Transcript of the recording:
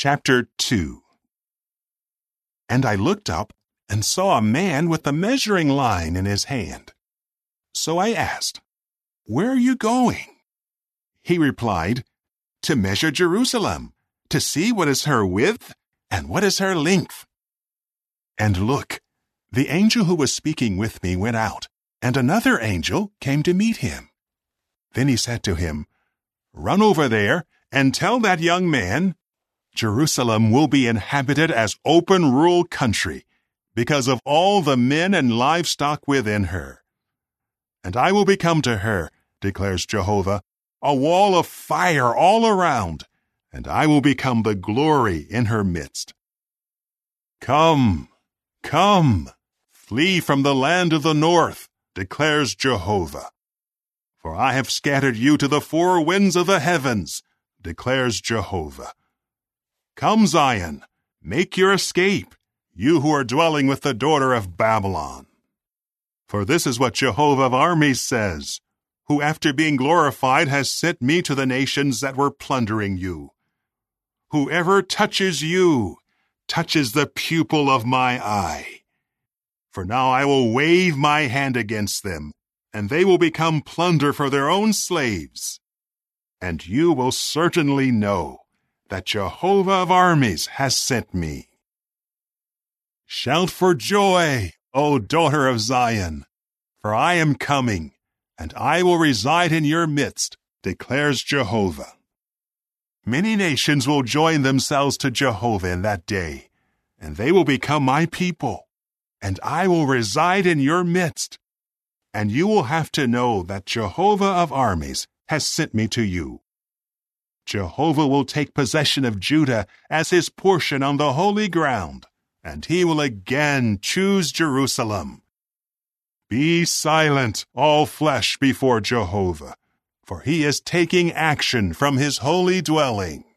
Chapter 2. And I looked up and saw a man with a measuring line in his hand. So I asked, "Where are you going?" He replied, "To measure Jerusalem, to see what is her width and what is her length." And look, the angel who was speaking with me went out, and another angel came to meet him. Then he said to him, "Run over there and tell that young man, Jerusalem will be inhabited as open rural country because of all the men and livestock within her. And I will become to her, declares Jehovah, a wall of fire all around, and I will become the glory in her midst. Come, come, flee from the land of the north, declares Jehovah. For I have scattered you to the four winds of the heavens, declares Jehovah. Come, Zion, make your escape, you who are dwelling with the daughter of Babylon. For this is what Jehovah of armies says, who after being glorified has sent me to the nations that were plundering you. Whoever touches you touches the pupil of my eye. For now I will wave my hand against them, and they will become plunder for their own slaves. And you will certainly know that Jehovah of armies has sent me. Shout for joy, O daughter of Zion, for I am coming, and I will reside in your midst, declares Jehovah. Many nations will join themselves to Jehovah in that day, and they will become my people, and I will reside in your midst. And you will have to know that Jehovah of armies has sent me to you. Jehovah will take possession of Judah as his portion on the holy ground, and he will again choose Jerusalem. Be silent, all flesh, before Jehovah, for he is taking action from his holy dwelling.